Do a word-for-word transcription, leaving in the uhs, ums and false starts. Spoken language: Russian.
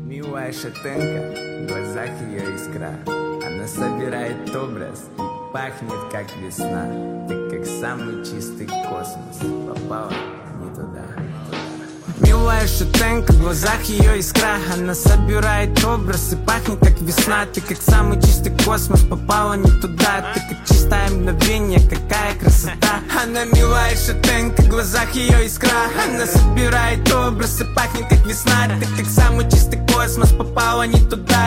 Милая шатенка, в глазах ее искра. Она собирает образ и пахнет как весна. Ты как самый чистый космос, попала не туда. Милая шатенка, в глазах ее искра. Она собирает образ и пахнет как весна. Ты как самый чистый космос, попала не туда. Ты как чистое мгновение, какая красота. Она милая шатенка, в глазах ее искра. Она собирает образ и пахнет как весна. Ты как самый чистый космос, попала не туда.